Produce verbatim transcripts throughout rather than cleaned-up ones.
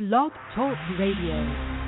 Blog Talk Radio.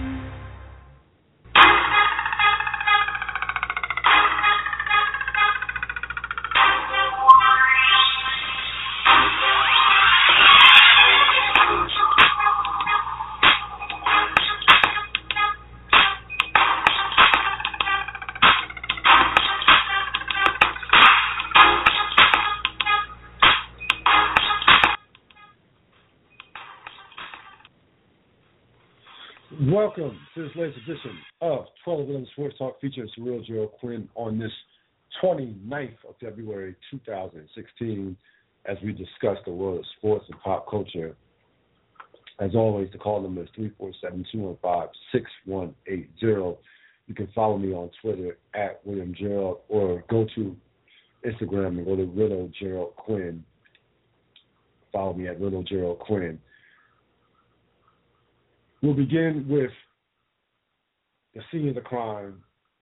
Welcome to this latest edition of twelve eleven Sports Talk featuring Surreal Gerald Quinn on this twenty-ninth of February two thousand sixteen as we discuss the world of sports and pop culture. As always, the call number is three four seven, two one five, six one eight zero. You can follow me on Twitter at William Gerald or go to Instagram and go to Riddle Gerald Quinn. Follow me at Riddle Gerald Quinn. We'll begin with the scene of the crime,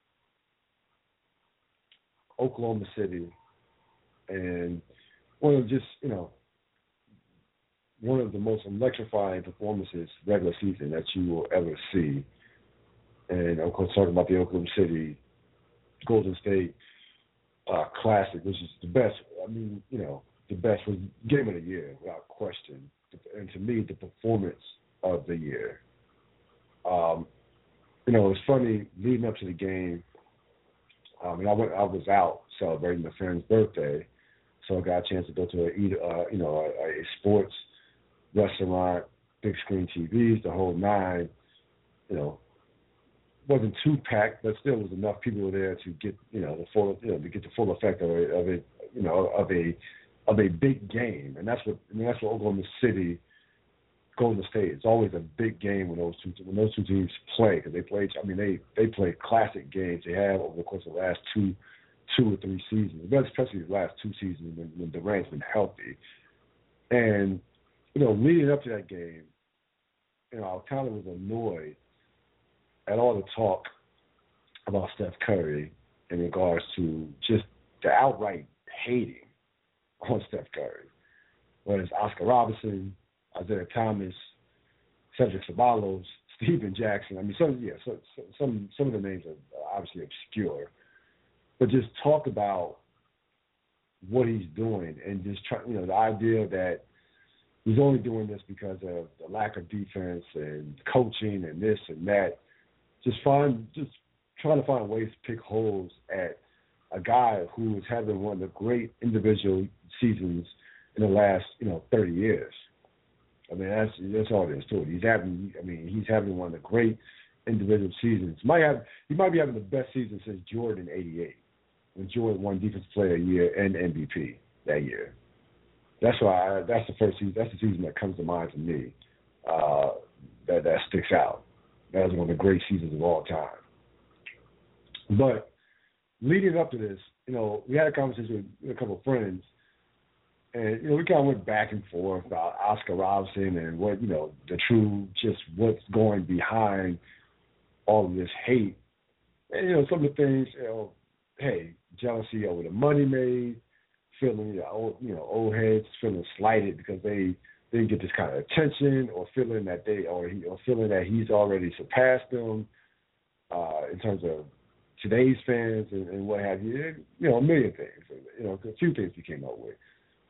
Oklahoma City, and one of just, you know, one of the most electrifying performances regular season that you will ever see. And of course, talking about the Oklahoma City Golden State uh, Classic, which is the best. I mean, you know, the best was game of the year without question. And to me, the performance of the year. Um, you know, it was funny leading up to the game. Um, and I went, I was out celebrating a friend's birthday, so I got a chance to go to a, eat, uh, you know, a, a sports restaurant, big screen T Vs, the whole nine. You know, wasn't too packed, but still was enough people there to get, you know, the full, you know, to get the full effect of it, of it, you know, of a of a big game, and that's what, I mean, that's what Oklahoma City. Golden State. It's always a big game when those two when those two teams play because they play. I mean, they they play classic games. They have over the course of the last two two or three seasons, but especially the last two seasons when, when Durant's been healthy. And you know, leading up to that game, you know, I kind of was annoyed at all the talk about Steph Curry in regards to just the outright hating on Steph Curry, whether it's Oscar Robertson, Isaiah Thomas, Cedric Ceballos, Stephen Jackson. I mean, some yeah, so, so, some some of the names are obviously obscure, but just talk about what he's doing and just try, you know, the idea that he's only doing this because of the lack of defense and coaching and this and that. Just find just trying to find ways to pick holes at a guy who is having one of the great individual seasons in the last, you know, thirty years. I mean, that's that's all there is to it. He's having, I mean, he's having one of the great individual seasons. Might have, he might be having the best season since Jordan eighty-eight, when Jordan won Defensive Player of the Year and M V P that year. That's why I, that's the first season. That's the season that comes to mind to me. Uh, that that sticks out. That was one of the great seasons of all time. But leading up to this, you know, we had a conversation with a couple of friends. And, you know, we kind of went back and forth about Oscar Robertson and what, you know, the true, just what's going behind all of this hate. And, you know, some of the things, you know, hey, jealousy over the money made, feeling, you know, old, you know, old heads feeling slighted because they didn't get this kind of attention, or feeling that they, or, he, or feeling that he's already surpassed them uh, in terms of today's fans and, and what have you. You know, a million things. You know, a few things we came up with.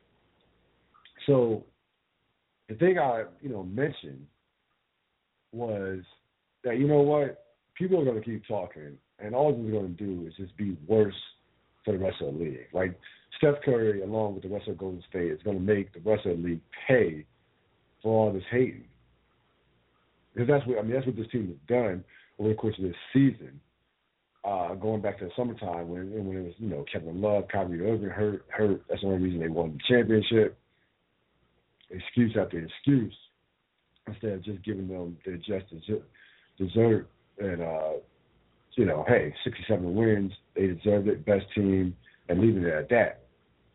So the thing I, you know, mentioned was that, you know what, people are going to keep talking, and all they're going to do is just be worse for the rest of the league. Like, Steph Curry, along with the rest of Golden State, is going to make the rest of the league pay for all this hating. Because that's what, I mean, that's what this team has done over the course of this season, uh, going back to the summertime when, when it was, you know, Kevin Love, Kyrie Irving hurt, hurt. That's the only reason they won the championship. Excuse after excuse, instead of just giving them their just dessert and, uh, you know, hey, sixty-seven wins, they deserved it, best team, and leaving it at that.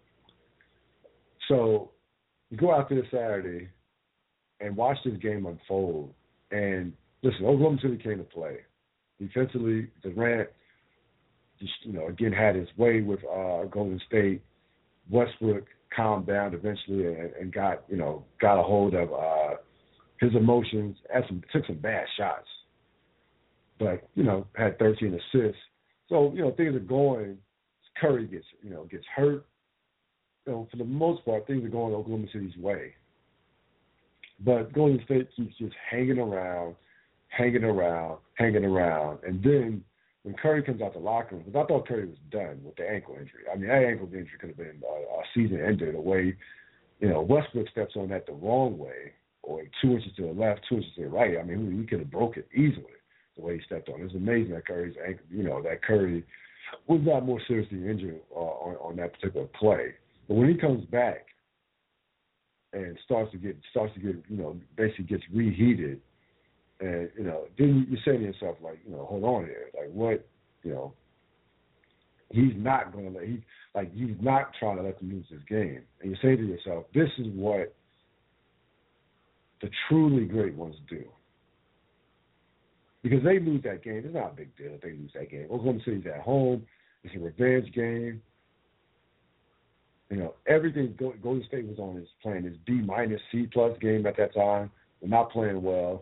So you go out there Saturday and watch this game unfold. And listen, Oklahoma City came to play. Defensively, Durant, just, you know, again had his way with uh, Golden State. Westbrook calmed down eventually and, and got, you know, got a hold of uh, his emotions, had some, took some bad shots, but, you know, had thirteen assists. So, you know, things are going. Curry gets, you know, gets hurt. You know, for the most part, things are going Oklahoma City's way. But Golden State keeps just hanging around, hanging around, hanging around. And then when Curry comes out the locker room, because I thought Curry was done with the ankle injury. I mean, that ankle injury could have been a, a season ender the way, you know, Westbrook steps on that the wrong way, or two inches to the left, two inches to the right. I mean, he could have broke it easily the way he stepped on it. It's amazing that Curry's ankle, you know, that Curry was not more seriously injured uh, on, on that particular play. But when he comes back and starts to get, starts to get, you know, basically gets reheated, and, you know, then you say to yourself, like, you know, hold on here. Like, what, you know, he's not going to let, he, like, he's not trying to let them lose this game. And you say to yourself, this is what the truly great ones do. Because they lose that game. It's not a big deal if they lose that game. Oklahoma City's at home. It's a revenge game. You know, everything Golden State was on is playing this B minus C plus game at that time. They're not playing well.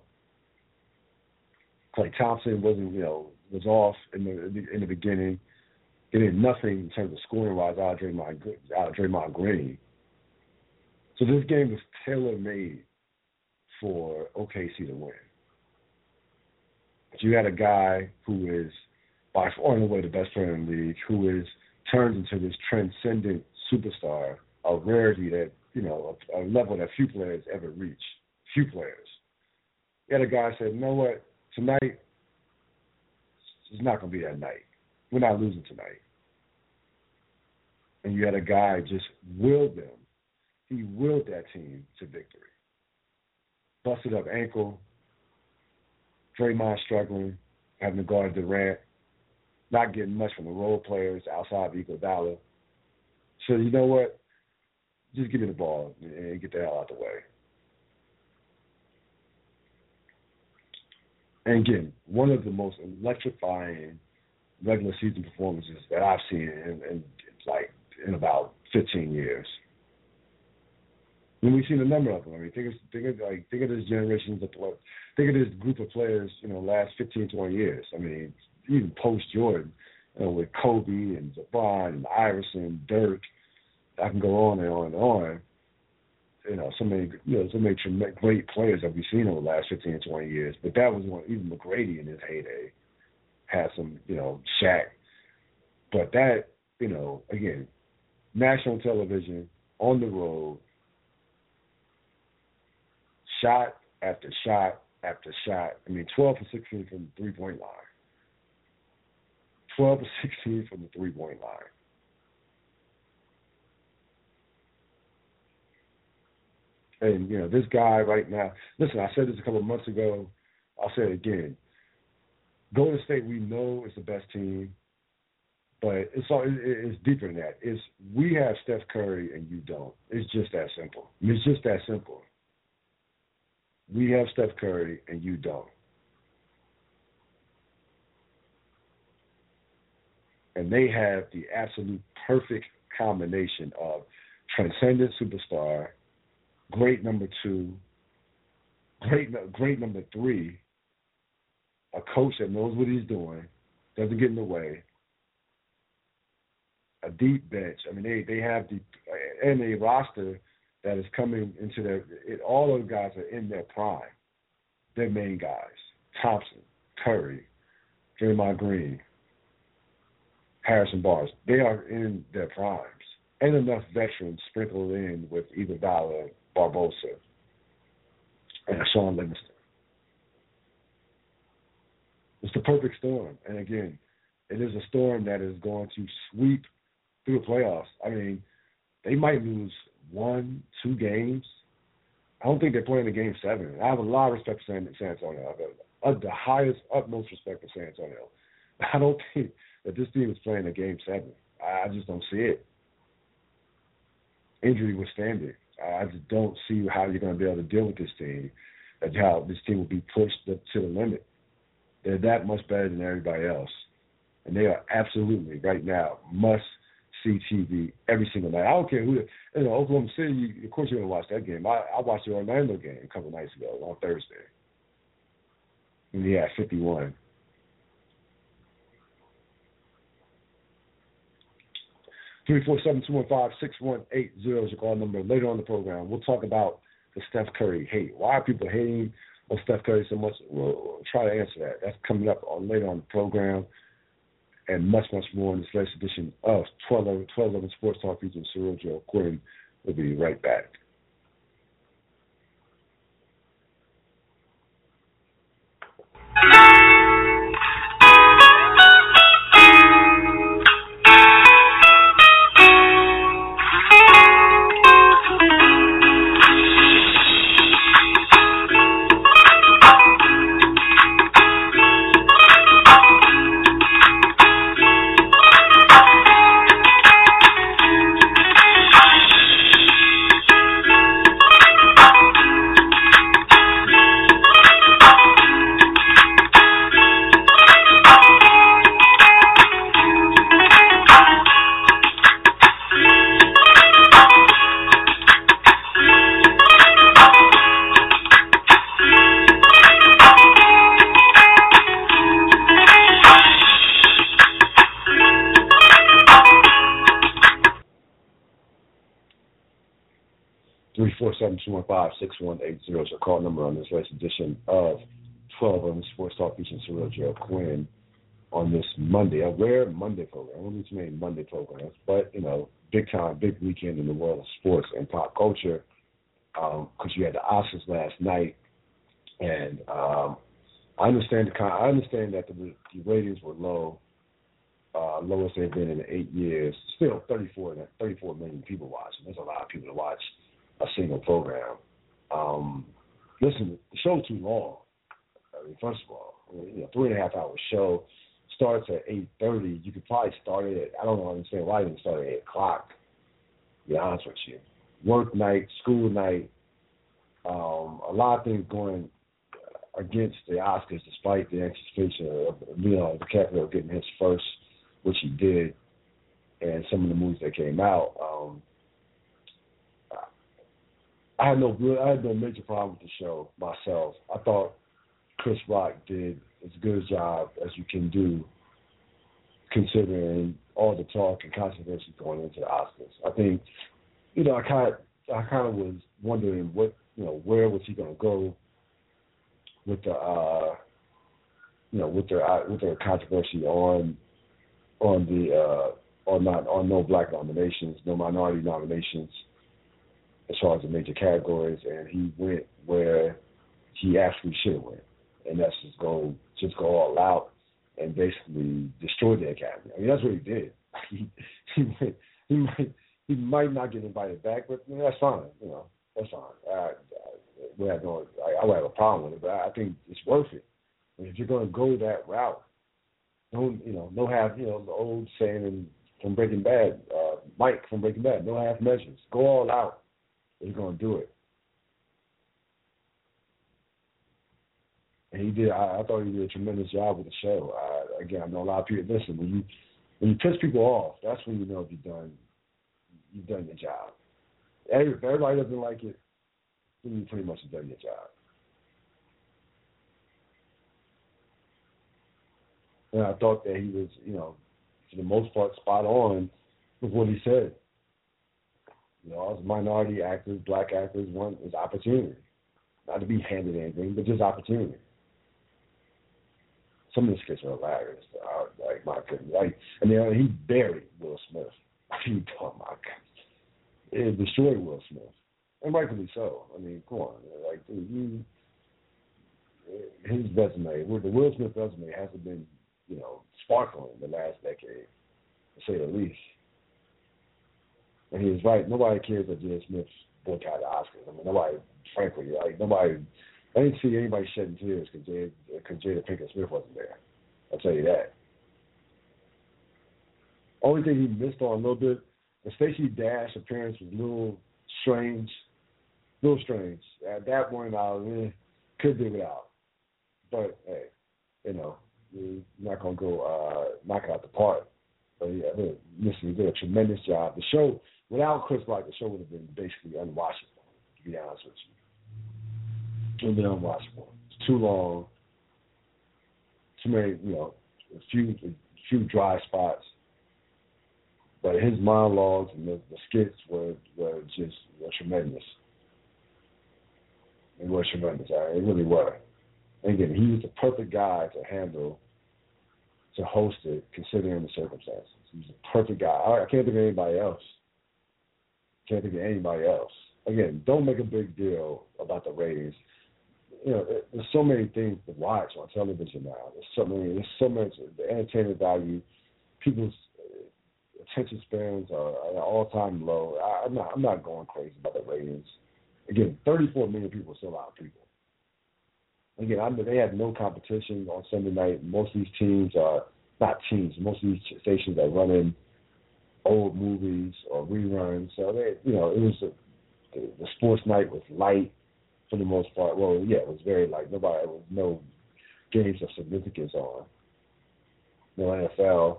Klay Thompson wasn't, you know, was off in the in the beginning. He did nothing in terms of scoring wise out of Draymond, out of Draymond Green. So this game was tailor made for O K C to win. But you had a guy who is by far and away the best player in the league, who is turned into this transcendent superstar, a rarity that, you know, a, a level that few players ever reach. Few players. You had a guy said, you know what, tonight, it's not going to be that night. We're not losing tonight. And you had a guy just willed them. He willed that team to victory. Busted up ankle, Draymond struggling, having to guard Durant, not getting much from the role players outside of Iguodala. So you know what? Just give me the ball and get the hell out the way. And again, one of the most electrifying regular season performances that I've seen in, in like in about fifteen years. And we've seen a number of them. I mean, think of think of like think of this generation of think of this group of players, you know, last fifteen, twenty years. I mean, even post Jordan, you know, with Kobe and LeBron and Iverson, Dirk. I can go on and on and on. You know, so many, you know, so many great players that we've seen over the last fifteen, twenty years. But that was one. Even McGrady in his heyday had some, you know, Shaq. But that, you know, again, national television, on the road, shot after shot after shot. I mean, twelve for sixteen from the three-point line. twelve for sixteen from the three-point line. And, you know, this guy right now, listen, I said this a couple of months ago. I'll say it again. Golden State, we know is the best team, but it's all, it's deeper than that. It's we have Steph Curry and you don't. It's just that simple. It's just that simple. We have Steph Curry and you don't. And they have the absolute perfect combination of transcendent superstar, great number two, great great number three, a coach that knows what he's doing, doesn't get in the way, a deep bench. I mean, they, they have the and a roster that is coming into their it, all those guys are in their prime. Their main guys, Thompson, Curry, Draymond Green, Harrison Barnes, they are in their primes. And enough veterans sprinkled in with Iguodala, Barbosa, and Sean Livingston. It's the perfect storm. And again, it is a storm that is going to sweep through the playoffs. I mean, they might lose one, two games. I don't think they're playing a game seven. I have a lot of respect for San, San Antonio. I have the highest, utmost respect for San Antonio. I don't think that this team is playing a game seven. I just don't see it. Injury withstanding. I just don't see how you're going to be able to deal with this team, and how this team will be pushed to the limit. They're that much better than everybody else. And they are absolutely, right now, must see T V every single night. I don't care who, you know, Oklahoma City, you, of course you're going to watch that game. I, I watched the Orlando game a couple nights ago on Thursday. And he had fifty-one. three four seven, two one five, six one eight zero is your call number. Later on the program, we'll talk about the Steph Curry hate. Why are people hating on Steph Curry so much? We'll, we'll try to answer that. That's coming up on later on the program, and much, much more in this latest edition of twelve eleven Sports Talk featuring Cyril Joe Quinn. We'll be right back. three four seven, two one five, six one eight zero is your call number on this latest edition of twelve on the Sports Talk featuring Cyril Joe Quinn on this Monday, a rare Monday program. I don't need too many Monday programs, but, you know, big time, big weekend in the world of sports and pop culture because um, you had the Oscars last night, and um, I understand the I understand that the, the ratings were low, uh, lowest they've been in eight years. Still, thirty-four, thirty-four million people watching. There's a lot of people to watch a single program. Um, listen, the show's too long. I mean, first of all, you know, three and a half hour show starts at eight thirty. You could probably start it at, I don't know, understand why you didn't start at eight o'clock, to be honest with you. Work night, school night, um, a lot of things going against the Oscars despite the anticipation of Leonardo DiCaprio getting his first, which he did, and some of the movies that came out. Um, I had no I had no major problem with the show myself. I thought Chris Rock did as good a job as you can do, considering all the talk and controversy going into the Oscars. I think, you know, I kind of I kind of was wondering what you know where was he going to go with the uh, you know with their with their controversy on on the uh, on not on no black nominations, no minority nominations, as far as the major categories, and he went where he actually should have went, and that's just go just go all out and basically destroy the Academy. I mean, that's what he did. he he, might, he might he might not get invited back, but you know, that's fine. You know, that's fine. I, I, we have no, I, I would have a problem with it, but I think it's worth it. I mean, if you're going to go that route, don't you know? No half, you know, the old saying in, from Breaking Bad, uh, Mike from Breaking Bad, no half measures. Go all out. He's going to do it. And he did. I, I thought he did a tremendous job with the show. I, again, I know a lot of people. Listen, when you when you piss people off, that's when you know you've done you've done your job. If everybody doesn't like it, then you pretty much have done your job. And I thought that he was, you know, for the most part, spot on with what he said. You know, as minority actors, black actors, one is opportunity. Not to be handed anything, but just opportunity. Some of the skits are hilarious. Uh, like, my goodness. Like, I mean, he buried Will Smith. I mean, oh, my God. It destroyed Will Smith. And rightfully so. I mean, come on. Like, dude, you, his resume, the Will Smith resume hasn't been, you know, sparkling the last decade, to say the least. And he was right. Nobody cares that Jada Smith boycotted the Oscars. I mean, nobody, frankly, like, nobody, I didn't see anybody shedding tears because Jada, because Jada Pinkett Smith wasn't there. I'll tell you that. Only thing he missed on a little bit, the Stacey Dash appearance was a little strange. A little strange. At that point, I eh, could do without. But, hey, you know, you're not going to go uh, knock it out the park. But yeah, they, listen, he did a tremendous job. The show, without Chris Rock, the show would have been basically unwatchable, to be honest with you. It would have been unwatchable. It's too long, too many, you know, a few, a few dry spots. But his monologues and the, the skits were, were just were tremendous. They were tremendous. Right? They really were. And again, he was the perfect guy to handle, to host it, considering the circumstances. He was the perfect guy. I, I can't think of anybody else. Can't think of anybody else. Again, don't make a big deal about the ratings. You know, there's so many things to watch on television now. There's so many. There's so much. The entertainment value, people's attention spans are at an all-time low. I, I'm not. I'm not going crazy about the ratings. Again, thirty-four million people is still a lot of people. Again, I mean, they have no competition on Sunday night. Most of these teams are not teams. Most of these stations are running old movies or reruns. So they, you know, it was a, the, the sports night was light for the most part. Well, yeah, it was very light. Nobody, there was no games of significance on. No N F L.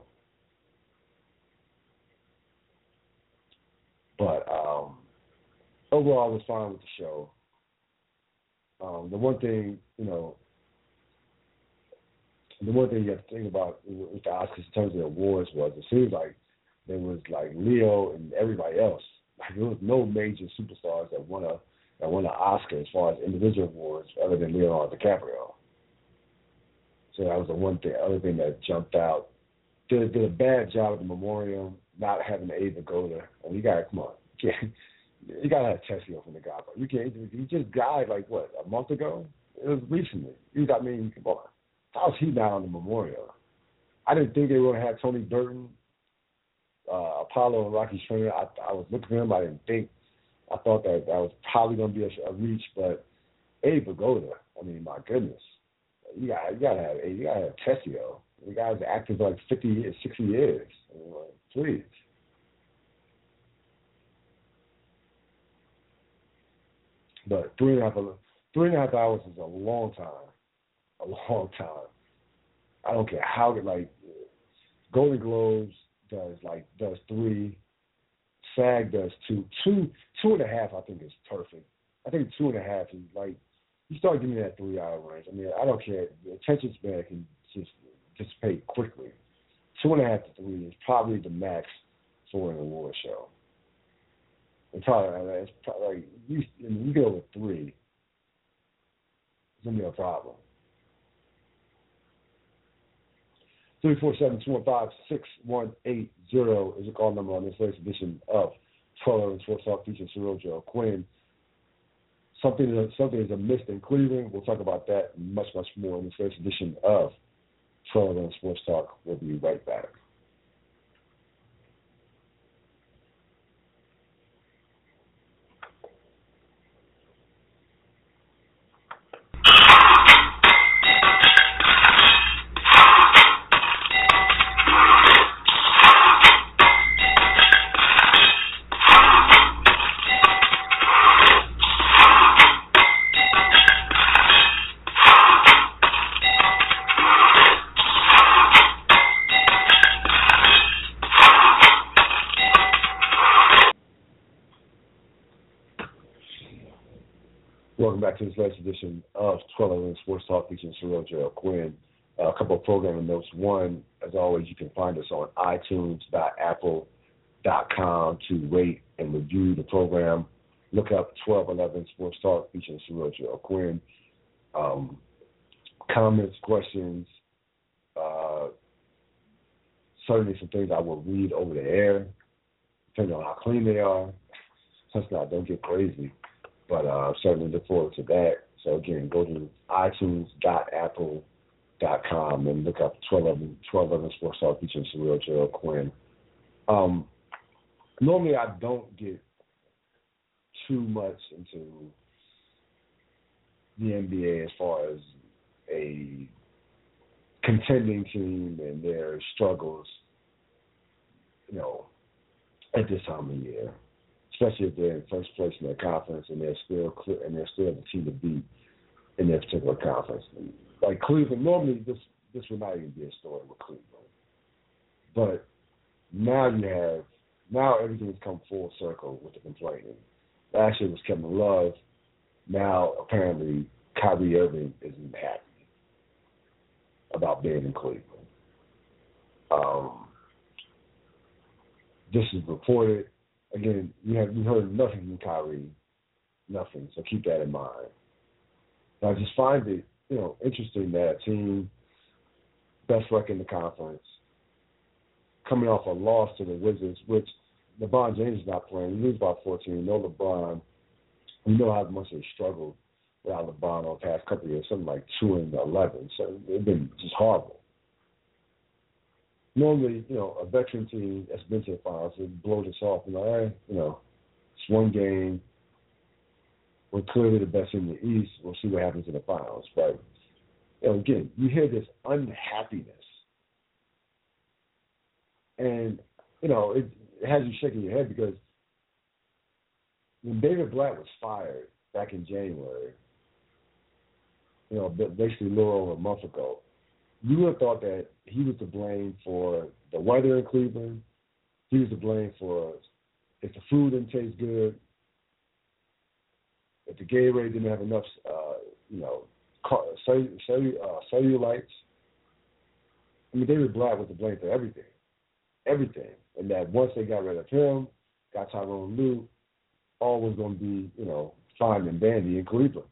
But um, overall, I was fine with the show. Um, the one thing, you know, the one thing you have to think about with the Oscars in terms of the awards was it seems like there was like Leo and everybody else. Like there was no major superstars that won a that won an Oscar as far as individual awards other than Leonardo DiCaprio. So that was the one thing, other thing that jumped out. Did, did a bad job at the memoriam, not having Ava go there. And you got to come on, you, you got to have Tessio from The Godfather. You can't. He just died like what a month ago. It was recently. You got me. Come on. How's he not on the memorial? I didn't think they were going to have Tony Burton, uh, Apollo, and Rocky Schreiner. I, I was looking for him. I didn't think. I thought that that was probably going to be a, a reach, but Abe Vigoda. I mean, my goodness, you got you got to have you got to have Tessio. The guy's active for like fifty years, sixty years. I mean, like, please. But three and a half three and a half hours is a long time. A long time. I don't care how good, like Golden Globes does like does three, SAG does two, two two and a half. I think is perfect. I think two and a half is like you start getting that three hour range. I mean, I don't care. The attention span can just dissipate quickly. Two and a half to three is probably the max for an award show. And probably it's probably like you you go with three, it's gonna be a problem. three four seven, two one five, six one eight zero is a call number on this latest edition of twelve eleven Sports Talk featuring Cyril Joe Quinn. Something that something is amiss in Cleveland. We'll talk about that and much, much more in this latest edition of twelve eleven Sports Talk. We'll be right back. Welcome back to this latest edition of twelve eleven Sports Talk featuring Cyril Joe Quinn. Uh, a couple of programming notes. One, as always, you can find us on i tunes dot apple dot com to rate and review the program. Look up twelve eleven Sports Talk featuring Cyril Joe Quinn. Um, comments, questions, uh, certainly some things I will read over the air, depending on how clean they are. Let's not, don't get crazy. But uh, certainly look forward to that. So, again, go to i tunes dot apple dot com and look up twelve eleven Sports Talk featuring Cyril Joe Quinn. Um, normally, I don't get too much into the N B A as far as a contending team and their struggles, you know, at this time of year. Especially if they're in first place in their conference and they're still clear, and they're still the team to beat in their particular conference. Like Cleveland, normally this this would not even be a story with Cleveland, but now you have now everything has come full circle with the complaining. Last year was Kevin Love. Now apparently Kyrie Irving isn't happy about being in Cleveland. Um, this is reported. Again, you have you heard nothing from Kyrie, nothing. So keep that in mind. And I just find it, you know, interesting that a team best record in the conference, coming off a loss to the Wizards, which LeBron James is not playing. We lose by fourteen. We know LeBron. We know how much they struggled without LeBron over the past couple of years, something like two and eleven. So it's been just horrible. Normally, you know, a veteran team that's been to the finals would blow this off and like, hey, you know, it's one game. We're clearly the best in the East. We'll see what happens in the finals. But, you know, again, you hear this unhappiness. And, you know, it, it has you shaking your head because when David Blatt was fired back in January, you know, basically a little over a month ago, you would have thought that he was to blame for the weather in Cleveland. He was to blame for if the food didn't taste good, if the Gatorade didn't have enough, uh, you know, cellu- cellu- uh, cellulites. I mean, David Blatt was to blame for everything, everything. And that once they got rid of him, got Tyronn Lue, all was going to be, you know, fine and dandy in Cleveland.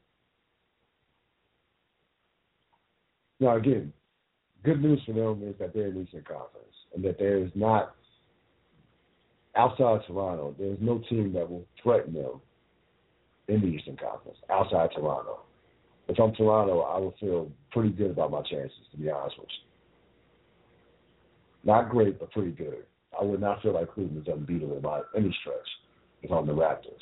Now, again, good news for them is that they're in the Eastern Conference and that there is not, outside Toronto, there is no team that will threaten them in the Eastern Conference outside Toronto. If I'm Toronto, I would feel pretty good about my chances, to be honest with you. Not great, but pretty good. I would not feel like Cleveland's unbeatable by any stretch if I'm the Raptors.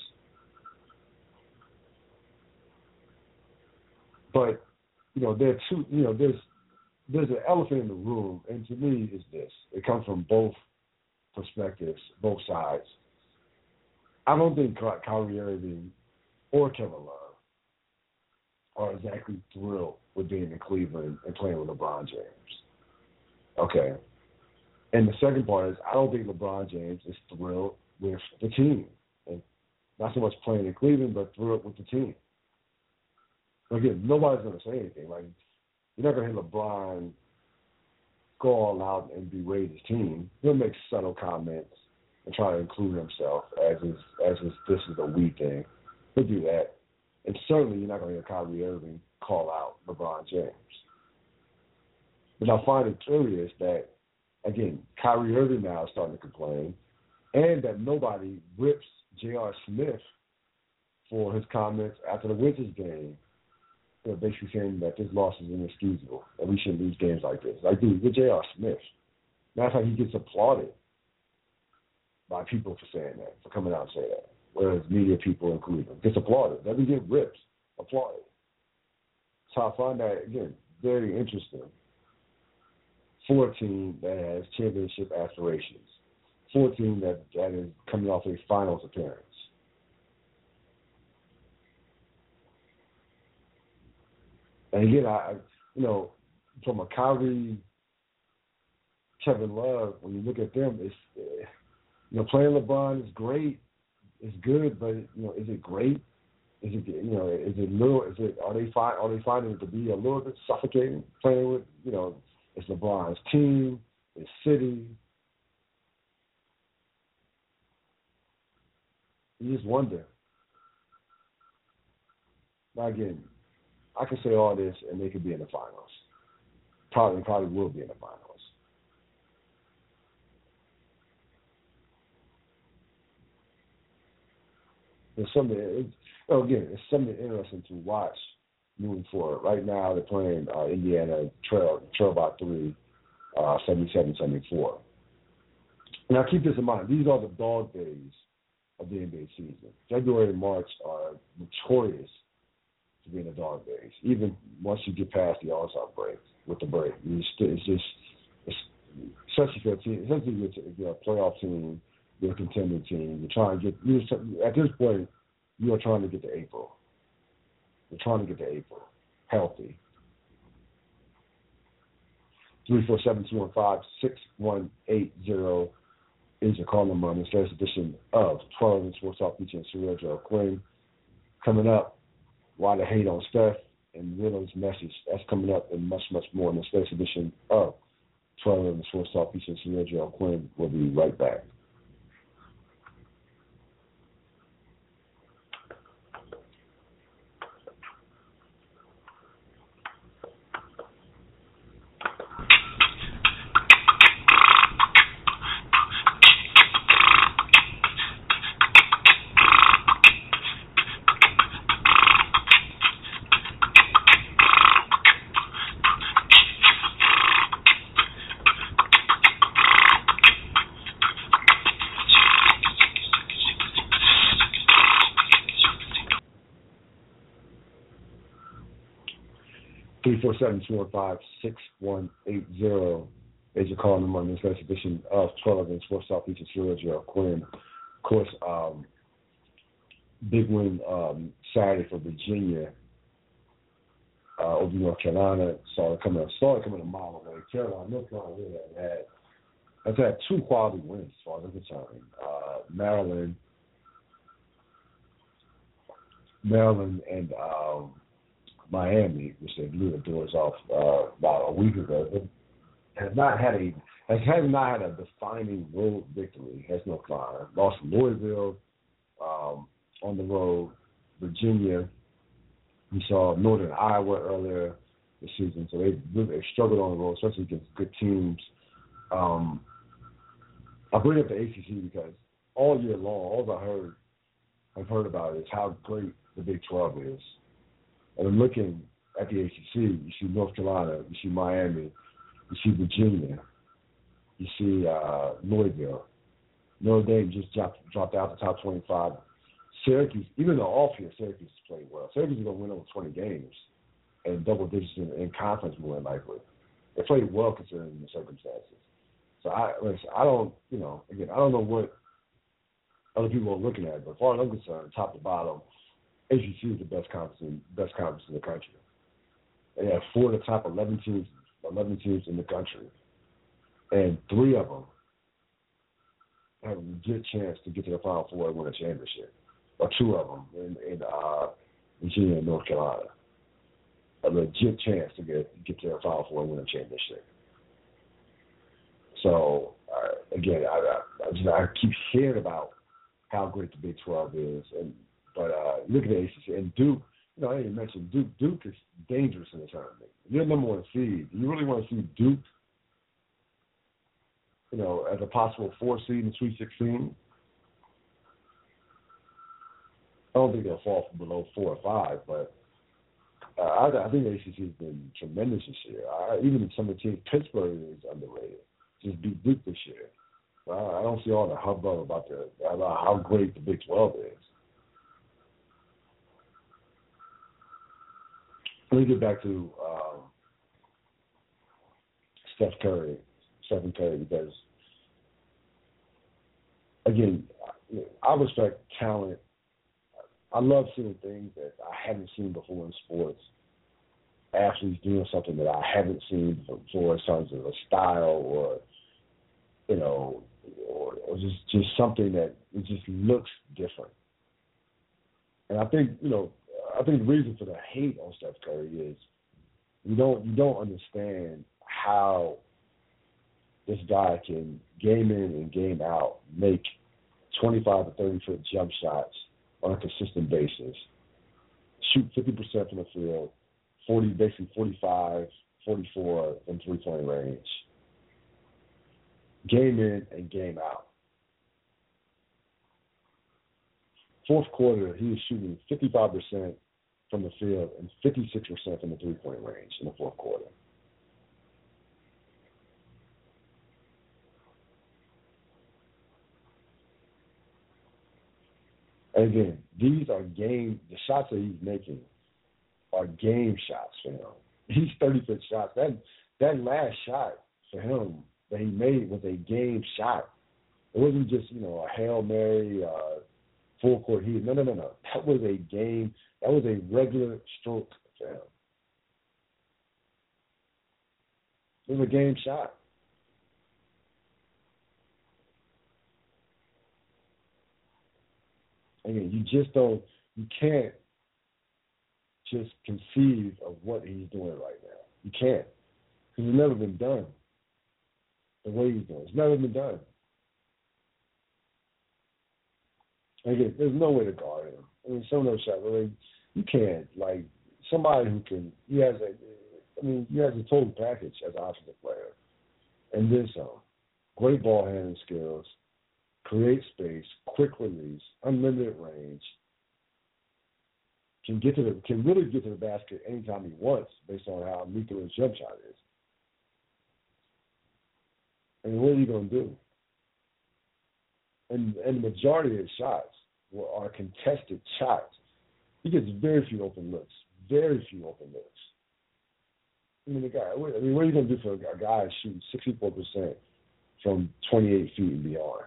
But, you know, there are two, you know, there's there's an elephant in the room, and to me is this. It comes from both perspectives, both sides. I don't think Kyrie Irving or Kevin Love are exactly thrilled with being in Cleveland and playing with LeBron James. Okay. And the second part is I don't think LeBron James is thrilled with the team. And not so much playing in Cleveland, but thrilled with the team. Again, nobody's going to say anything. Like, you're not going to hear LeBron go all out and berate his team. He'll make subtle comments and try to include himself as is, as is, this is a we thing. He'll do that. And certainly you're not going to hear Kyrie Irving call out LeBron James. But I find it curious that, again, Kyrie Irving now is starting to complain, and that nobody rips J R. Smith for his comments after the Wizards game. You know, basically saying that this loss is inexcusable and we shouldn't lose games like this. Like, dude, with J R. Smith. That's how he gets applauded by people for saying that, for coming out and saying that. Whereas media people in Cleveland gets applauded. Doesn't get ripped, applauded. So I find that, again, very interesting for a team that has championship aspirations, for a team that, that is coming off a finals appearance. And again, I, you know, from a Kyrie, Kevin Love, when you look at them, it's, you know, playing LeBron is great, it's good, but you know, is it great? Is it, you know, is it little? Is it? Are they find, Are they finding it to be a little bit suffocating playing with? You know, it's LeBron's team, it's city. You just wonder. Now again, I can say all this, and they could be in the finals. Probably, probably will be in the finals. There's something. It's, oh, again, it's something interesting to watch moving forward. Right now, they're playing uh, Indiana trail trail by three, uh, seventy-seven seventy-four. Now, keep this in mind. These are the dog days of the N B A season. February and March are notorious to be in the dog days, even once you get past the All-Star break, with the break. It's just, it's just it's, especially for a team, especially if you're a playoff team, you're a contending team, you're trying to get, you're, at this point, you are trying to get to April. You're trying to get to April, healthy. three four seven, two one five, six one eight zero is your call number on this latest edition of twelve in Sports Talk featuring Surreal Joe Quinn. Coming up, Why the Hate on Steph and Willow's Message. That's coming up and much, much more in this latest edition of twelve in Sports Talk featuring Surreal Joe Quinn. We'll be right back. three four seven, two one five, six one eight zero is your call number on this latest edition of twelve in Sports Talk featuring Surreal Joe Quinn. Of course, um, big win um, Saturday for Virginia uh, over North Carolina. Saw it coming, saw it coming a mile away. Carolina, North Carolina really had, had has had two quality wins as far as I'm concerned. Uh, Maryland, Maryland and um, Miami, which they blew the doors off uh, about a week ago, has not had a has, has not had a defining road victory. Has no climb. Lost to Louisville um, on the road. Virginia, we saw Northern Iowa earlier this season, so they really they struggled on the road, especially against good teams. Um, I bring up the A C C because all year long, all I heard I've heard about is how great the Big twelve is. And I'm looking at the A C C, you see North Carolina, you see Miami, you see Virginia, you see uh, Louisville. Notre Dame just dropped, dropped out the top twenty-five. Syracuse, even though off here, Syracuse has played well. Syracuse is going to win over twenty games and double digits in, in conference more than likely. They played well considering the circumstances. So I, listen, I don't, you know, again, I don't know what other people are looking at, but as far as I'm concerned, top to bottom, A C C is the best conference in, best conference in the country. They have four of the top eleven teams, eleven teams in the country, and three of them have a legit chance to get to the Final Four and win a championship, or two of them in, in uh, Virginia and North Carolina, a legit chance to get get to the Final Four and win a championship. So uh, again, I, I, I, just, I keep hearing about how great the Big twelve is, and But uh, look at the A C C. And Duke, you know, I didn't mention Duke. Duke is dangerous in the tournament. If you're the number one seed, do you really want to see Duke, you know, as a possible four seed in the Sweet sixteen? I don't think they'll fall from below four or five, but uh, I, I think the A C C has been tremendous this year. I, even some of the teams, Pittsburgh is underrated. Just beat Duke this year. Uh, I don't see all the hubbub about the about how great the Big twelve is. Let me get back to um, Steph Curry, Stephen Curry, because, again, I respect talent. I love seeing things that I haven't seen before in sports. Athletes doing something that I haven't seen before in terms of a style or, you know, or, or just, just something that it just looks different. And I think, you know, I think the reason for the hate on Steph Curry is you don't you don't understand how this guy can game in and game out make twenty-five to thirty foot jump shots on a consistent basis, shoot fifty percent from the field, forty basically forty-five, forty-four in three point range, game in and game out. Fourth quarter, he was shooting fifty-five percent from the field and fifty-six percent from the three-point range in the fourth quarter. And again, these are game, the shots that he's making are game shots for him. These thirty-foot shots, that, that last shot for him that he made was a game shot. It wasn't just, you know, a Hail Mary, uh, full court heat. No, no, no, no. That was a game. That was a regular stroke for him. It was a game shot. Again, you just don't, you can't just conceive of what he's doing right now. You can't. Because it's never been done the way he's doing. It's never been done. Again, there's no way to guard him. I mean, some of those shots, I mean, you can't. Like, somebody who can, he has a, I mean, he has a total package as an offensive player. And then some. Great ball handling skills, create space, quick release, unlimited range, can get to the, can really get to the basket anytime he wants based on how lethal his jump shot is. And what are you going to do? And, and the majority of his shots are contested shots. He gets very few open looks, very few open looks. I mean, the guy, I mean, what are you going to do for a guy shooting sixty-four percent from twenty-eight feet and beyond?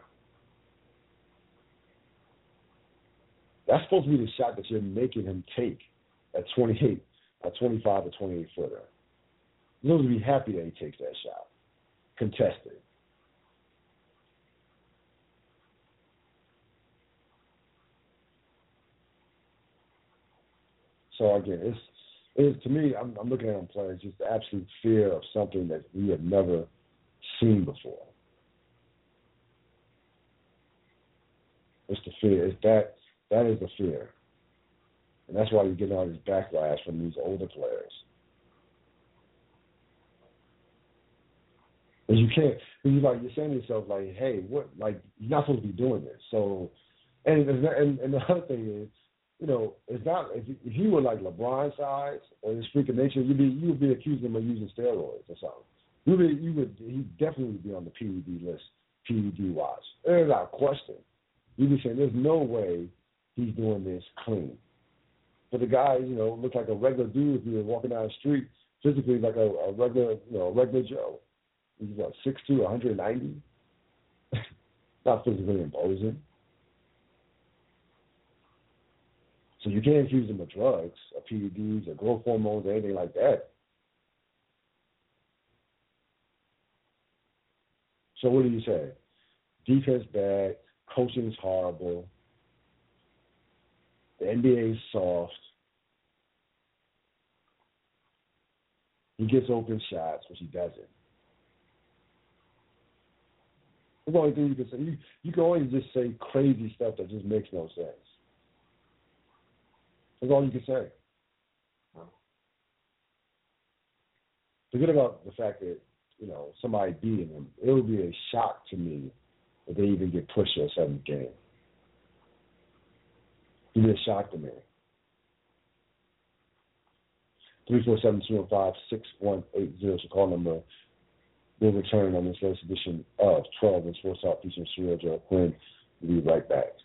That's supposed to be the shot that you're making him take at twenty-eight, at twenty-five or twenty-eight footer. You're supposed to be happy that he takes that shot, contested. So again, it's, it's to me, I'm, I'm looking at him playing just the absolute fear of something that we have never seen before. It's the fear. It's that that is the fear, and that's why you're getting all this backlash from these older players. Because you can't. Because you like you're saying to yourself like, hey, what? Like you're not supposed to be doing this. So, and and and the other thing is, you know, it's not if you, if you were like LeBron size or his freak of nature, you'd be you would be accusing him of using steroids or something. You would you would he definitely would be on the P E D list, P E D watch. There's not a question. You'd be saying there's no way he's doing this clean. But the guy, you know, looked like a regular dude if he was walking down the street, physically like a, a regular, you know, a regular Joe. He's about six two, one hundred ninety. Not physically imposing. So you can't use them with drugs, or P E Ds, or growth hormones, or anything like that. So what do you say? Defense bad, coaching is horrible, the N B A is soft, he gets open shots, which he doesn't. That's the only thing you can say. You, you can always just say crazy stuff that just makes no sense. That's all you can say. Forget about the fact that, you know, somebody beating him. It would be a shock to me if they even get pushed to a seventh game. It would be a shock to me. three four seven, two one five, six one eight zero is the call number. We'll return on this latest edition of twelve in Sports Talk featuring Surreal Joe Quinn. We'll be right back.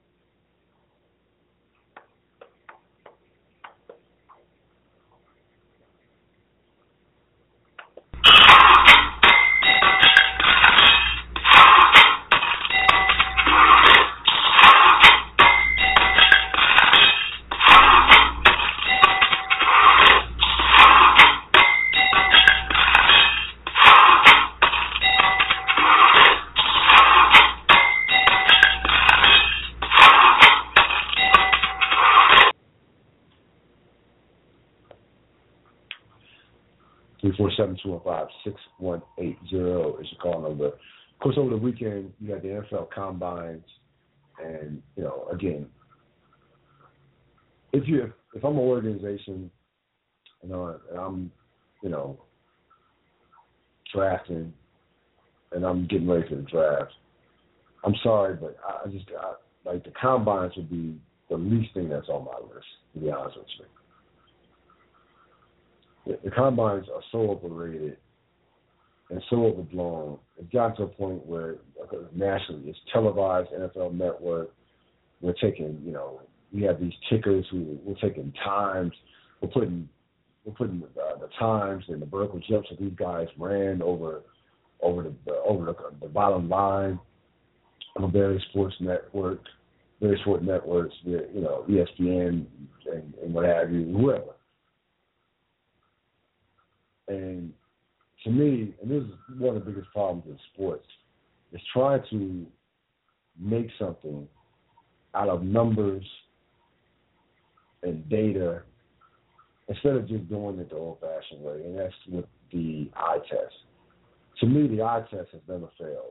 three four seven, two one five, six one eight zero is your call number. Of course, over the weekend, you had the N F L Combines. And, you know, again, if you if I'm an organization, you know, and I'm, you know, drafting and I'm getting ready for the draft, I'm sorry, but I just, I, like, the Combines would be the least thing that's on my list, to be honest with you. The combines are so overrated and so overblown. It's gotten to a point where nationally it's televised, N F L Network. We're taking, you know, we have these tickers who we're taking times. We're putting we're putting uh, the times and the vertical jumps that these guys ran over over the, the over the, the bottom line on various sports network, various sport networks, you know, E S P N and, and what have you, whoever. And to me, and this is one of the biggest problems in sports, is trying to make something out of numbers and data instead of just doing it the old-fashioned way, and that's with the eye test. To me, the eye test has never failed.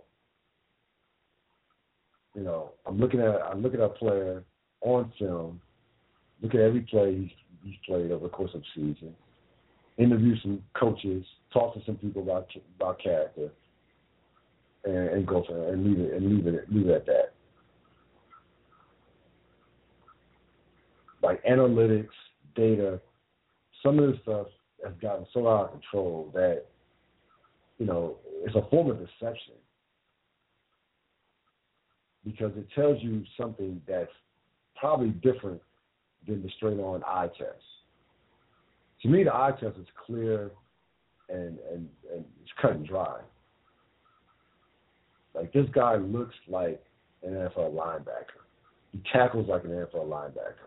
You know, I'm looking at I'm looking at a player on film, look at every play he's, he's played over the course of the season, interview some coaches, talk to some people about about character, and, and go for it, and leave it and leave it leave it at that. Like analytics, data, some of this stuff has gotten so out of control that, you know, it's a form of deception because it tells you something that's probably different than the straight-on eye test. To me, the eye test is clear and, and, and it's cut and dry. Like, this guy looks like an N F L linebacker. He tackles like an N F L linebacker.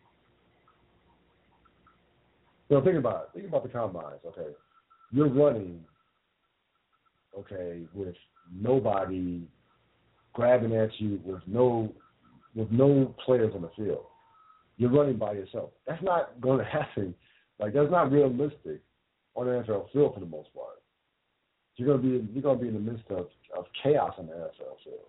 You know, think about it. Think about the combines, okay? You're running, okay, with nobody grabbing at you, with no with no players on the field. You're running by yourself. That's not going to happen. Like, that's not realistic on an N F L field for the most part. You're going to be you're going to be in the midst of, of chaos on the N F L field.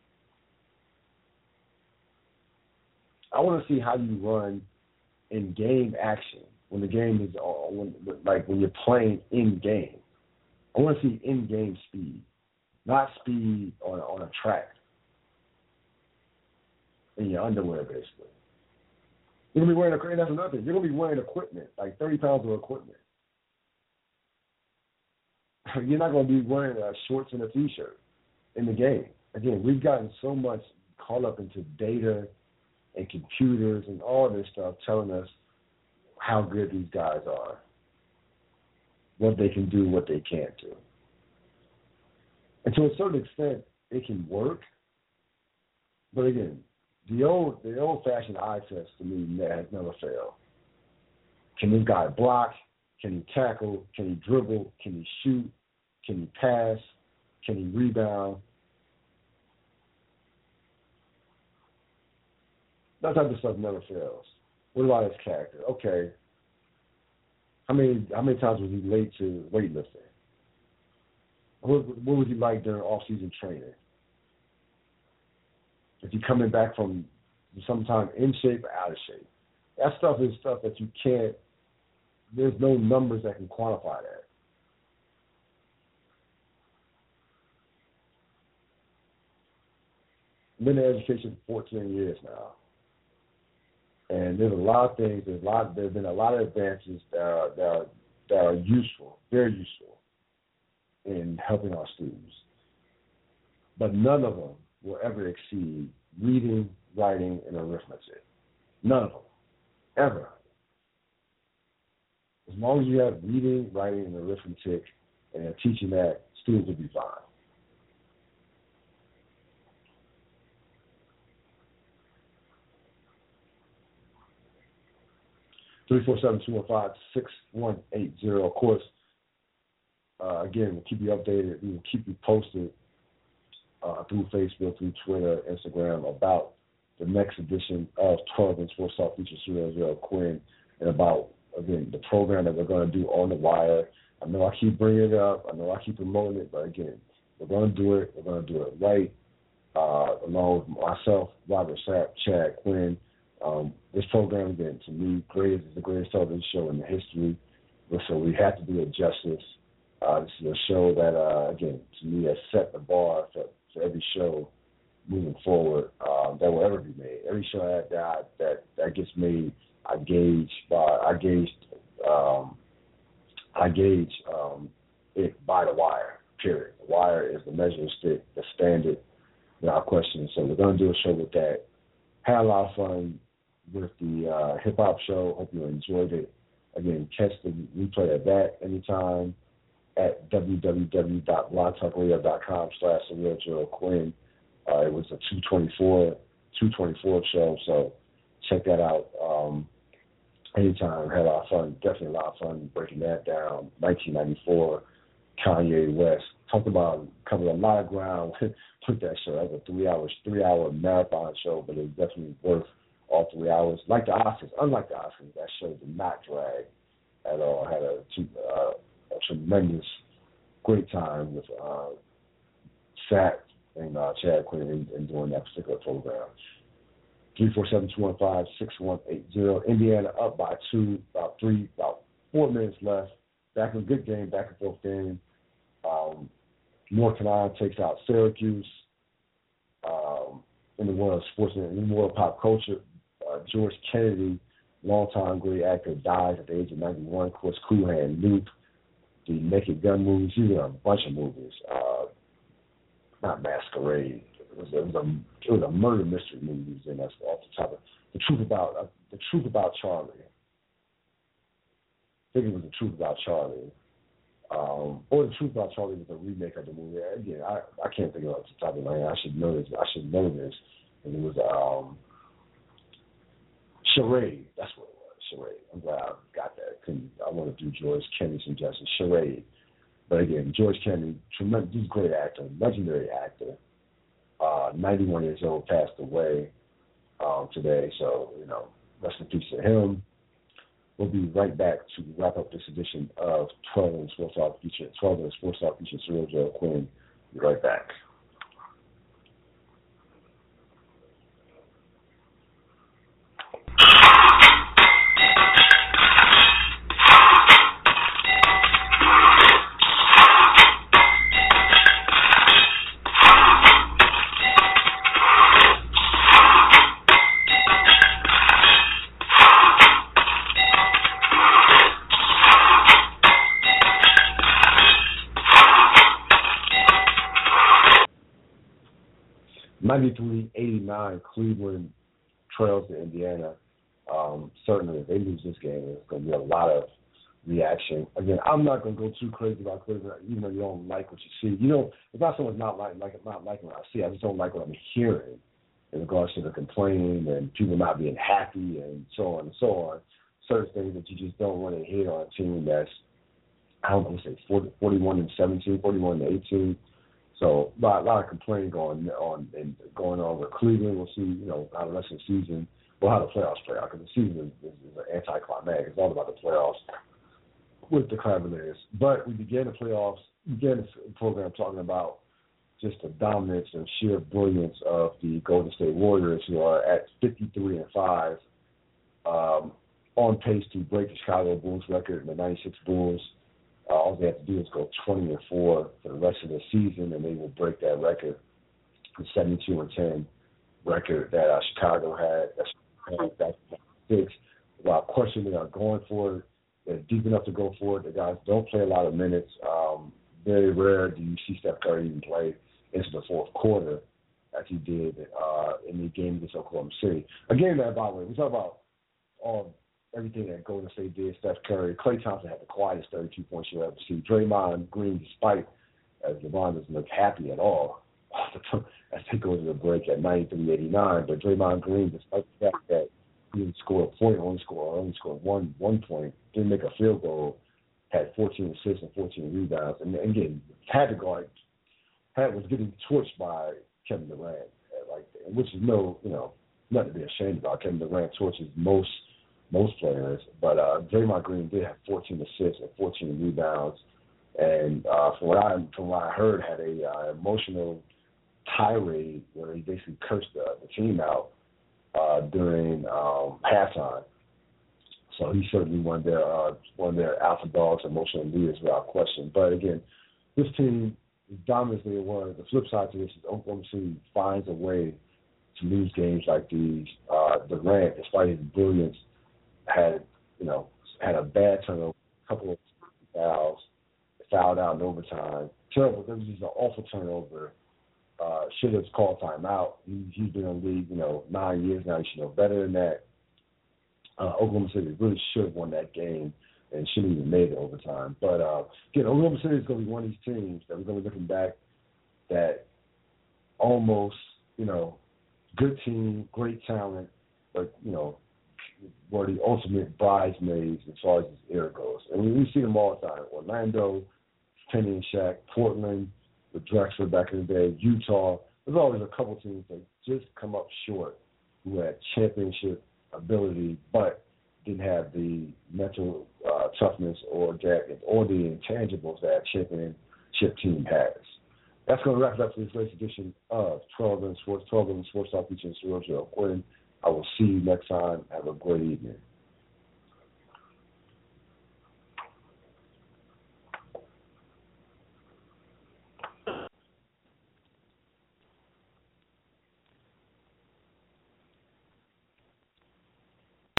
I want to see how you run in game action when the game is on, when, like when you're playing in game. I want to see in game speed, not speed on on a track. In your underwear, basically. You're gonna be wearing a that's another thing. You're gonna be wearing equipment, like thirty pounds of equipment. You're not gonna be wearing uh, shorts and a t-shirt in the game. Again, we've gotten so much caught up into data and computers and all this stuff telling us how good these guys are, what they can do, what they can't do. And to a certain extent, it can work. But again, the old the old-fashioned eye test to me has never failed. Can this guy block? Can he tackle? Can he dribble? Can he shoot? Can he pass? Can he rebound? That type of stuff never fails. What about his character? Okay. How many how many times was he late to weightlifting? What, what was he like during off-season training? If you're coming back from sometime in shape or out of shape. That stuff is stuff that you can't, there's no numbers that can quantify that. I've been in education for fourteen years now. And there's a lot of things, there's a lot, there's been a lot of advances that are, that are, that are useful, very useful in helping our students. But none of them will ever exceed reading, writing, and arithmetic. None of them. Ever. As long as you have reading, writing, and arithmetic, and you're teaching that, students will be fine. three four seven, two one five, six one eight zero. Of course, uh, again, we'll keep you updated. We will keep you posted uh, through Facebook, through Twitter, Instagram about the next edition of twelve and Sports Talk featuring Surreal Zero Quinn and about, again, the program that we're going to do on the wire. I know I keep bringing it up. I know I keep promoting it. But, again, we're going to do it. We're going to do it right, uh, along with myself, Robert Sapp, Chad Quinn. Um, this program, again, to me, great, is the greatest television show in the history. So we have to do it justice. Uh, this is a show that, uh, again, to me, has set the bar for, for every show moving forward um, that will ever be made. Every show that that that, that gets made, I gauge by I gauged um, I gauge um, it by the wire. Period. The wire is the measuring stick, the standard, without question. So we're going to do a show with that. Had a lot of fun with the uh, hip hop show. Hope you enjoyed it. Again, catch the replay of that anytime at www.blogtalkradio.com slash Surreal Joe Quinn. Uh, it was a two twenty-four show, so check that out um, anytime. Had a lot of fun, definitely a lot of fun breaking that down. nineteen ninety-four, Kanye West, talked about, covered a lot of ground with that show. That was a three hours, three hour marathon show, but it was definitely worth all three hours. Like the Oscars, unlike the Oscars, that show did not drag at all. I had a, uh, a tremendous, great time with uh, Sat and uh, Chad Quinn in, in doing that particular program. three four seven, two one five, six one eight zero. Indiana up by two, about three, about four minutes left. Back in a good game, back and forth game. Um, North Carolina takes out Syracuse. Um, in the world of sports, in the world of pop culture, uh, George Kennedy, longtime great actor, dies at the age of ninety-one. Of course, Cool Hand Luke, the Naked Gun movies. He's in a bunch of movies. Uh, not Masquerade. It was, it was a it was a murder mystery movie, and that's off the top of the truth about uh, the truth about Charlie. I think it was the truth about Charlie. Um, or the truth about Charlie was a remake of the movie. Again, I, I can't think of it off the top of my head. I should know this. I should know this. And it was um, Charade. That's what it was. Charade. I'm glad I got that. Couldn't, I want to do George Kennedy some justice. Charade. But again, George Kennedy, tremendous, he's a great actor, legendary actor. Uh, ninety-one years old, passed away um, today. So you know, rest in peace to him. We'll be right back to wrap up this edition of twelve in the Sports Talk feature. twelve in the Sports Talk feature. Cyril Joe Quinn. Be right back. ninety-three eighty-nine, Cleveland trails to Indiana. Um, certainly, if they lose this game, there's going to be a lot of reaction. Again, I'm not going to go too crazy about Cleveland, even though you don't like what you see. You know, it's not so much not like, like not liking what I see. I just don't like what I'm hearing in regards to the complaining and people not being happy and so on and so on. Certain things that you just don't want to hear on a team that's, I don't want to say forty, forty-one and seventeen, forty-one and eighteen. So a lot, a lot of complaining going on and going on with Cleveland. We'll see, you know, how the rest of the season, well, how the playoffs play out, because the season is, is, is an anticlimactic. It's all about the playoffs with the Cavaliers. But we began the playoffs, began the program talking about just the dominance and sheer brilliance of the Golden State Warriors, who are at fifty-three and five, um, on pace to break the Chicago Bulls record and the ninety-six Bulls. Uh, all they have to do is go twenty and four for the rest of the season, and they will break that record, the seventy-two and ten record that uh, Chicago had. That's that's six. Without question, they are going for it. They're deep enough to go for it. The guys don't play a lot of minutes. Um, very rare do you see Steph Curry even play into the fourth quarter, as he did uh, in the game against Oklahoma City. A game that, by the way, we talk about all. Everything that Golden State did, Steph Curry, Klay Thompson had the quietest thirty-two points you'll ever see. Draymond Green, despite as LeBron doesn't look happy at all as they go to the break at ninety-three eighty-nine, but Draymond Green, despite the fact that he didn't score a point, only scored only scored one one point, didn't make a field goal, had fourteen assists and fourteen rebounds, and, and again had to guard, had was getting torched by Kevin Durant, like which is no you know nothing to be ashamed about. Kevin Durant torches most. most players, but uh, Draymond Green did have fourteen assists and fourteen rebounds, and uh, from what I from what I heard, had a uh, emotional tirade where he basically cursed the, the team out uh, during um, halftime. So he's certainly one of their uh, one of their alpha dogs, emotional leaders without question. But again, this team is dominant as they were. The flip side to this is Oklahoma City finds a way to lose games like these. Uh, Durant, despite his brilliance, had, you know, had a bad turnover, a couple of fouls, fouled out in overtime. Terrible. There was just an awful turnover. Uh, should have called timeout. He, he's been in the league, you know, nine years now. He should know better than that. Uh, Oklahoma City really should have won that game and shouldn't even made it overtime. But, uh, again, Oklahoma City is going to be one of these teams that we're going to be looking back that almost, you know, good team, great talent, but, you know, were the ultimate bridesmaids as far as this era goes. And we, we see them all the time. Orlando, Penny and Shaq, Portland, with Drexel back in the day, Utah. There's always a couple teams that just come up short who had championship ability but didn't have the mental uh, toughness or that or the intangibles that a championship team has. That's going to wrap it up for this latest edition of twelve in Sports, twelve in Sports Talk featuring Sergio Quinn. I will see you next time. Have a great evening.